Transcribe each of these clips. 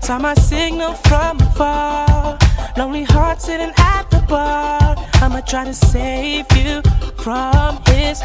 Saw my signal from afar. Lonely heart sitting at the bar. I'ma try to save you from his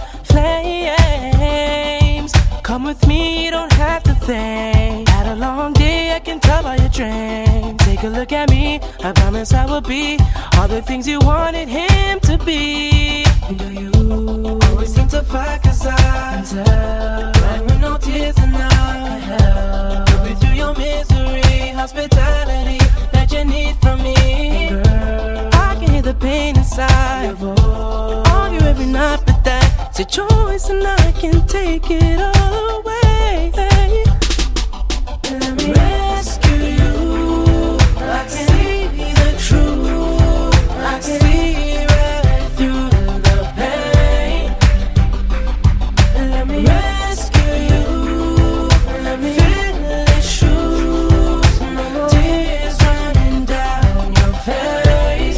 flames. Come with me, you don't have to think. Had a long day, I can tell by your dreams. Take a look at me, I promise I will be all the things you wanted him to be. Do you always seem to fight? 'Cause I can tell. Right with no tears and I help. Help you through your misery, hospitality that you need from me. Girl, I can hear the pain inside your voice. Argue every night, but that's your choice, and I can take it all away. Let me rescue you. I can see the truth. I can see right through the pain. Let me rescue you. Let me feel the shoes. No more tears running down your face.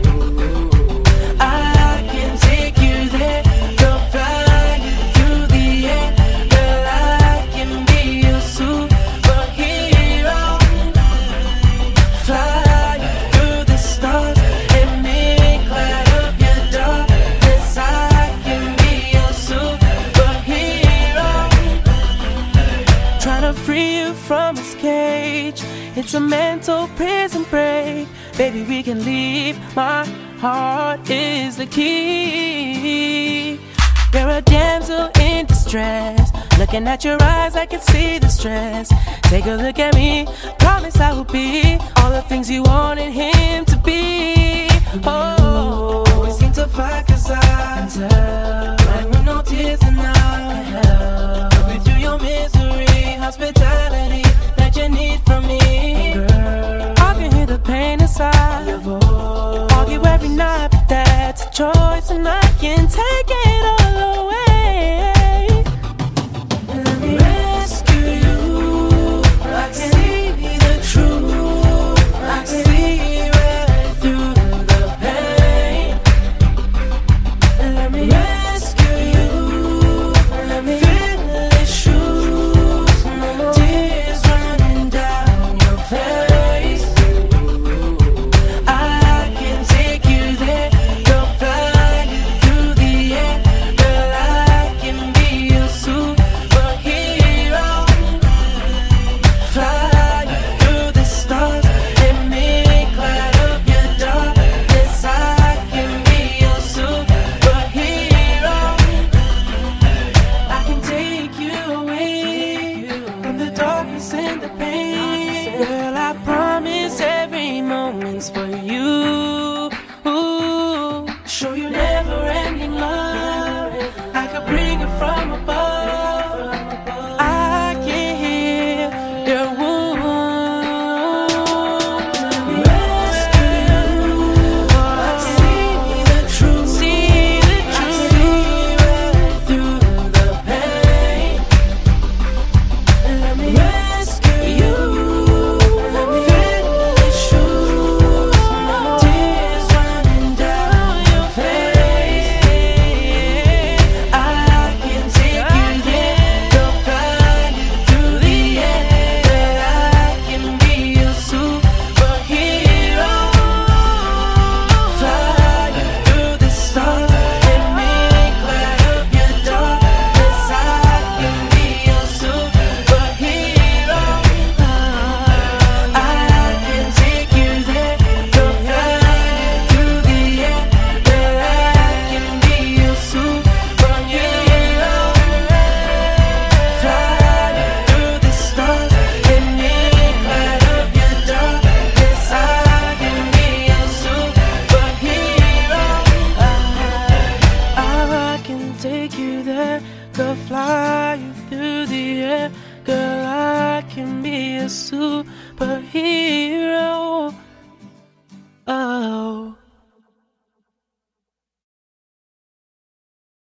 I can take you there. Go fly you through the air. Girl, I can be your superhero. Fly you through the stars and make light up your darkness. I can be your superhero. Trying to free you from this cage. It's a mental prison break. Baby, we can leave. My heart is the key. You're a damsel in distress. Looking at your eyes, I can see the stress. Take a look at me. Promise I will be all the things you wanted him to be. Oh, we seem to fight 'cause I can tell. Right with no tears and I help. Help you through your misery, hospitality that you need from me. Girl, I can hear the pain inside your voice. Argue every night, but that's a choice, and I can take it all away. Let me rescue you. I can see the truth. I can see right through the pain. Let me rescue you. Let me feel the shoes. No more tears running down your face. I can take you there. Go fly you through the air. Girl, I can be your superhero. Fly you through the stars and make light up your darkness. I can be your superhero. I can take you away from the darkness and the pain. Girl, I promise every moment's for you. Ooh, show you never-ending love. I could bring it from above. I can heal your wound. Let me rescue you. I see the truth. I see right through the pain. Let me rescue you. Let me feel the shoes. No more tears running down your face. I can take you there. Go fly you through the air. Girl, I can be your superhero. Fly you through the stars and make light up your darkness. I can be your superhero. I can take you there. Go fly you through the air. Girl, I can be your superhero. Fly you through the stars and make light up your darkness. I can be your superhero. I can take you there. Go fly you through the air. Girl, I can be a superhero. Oh.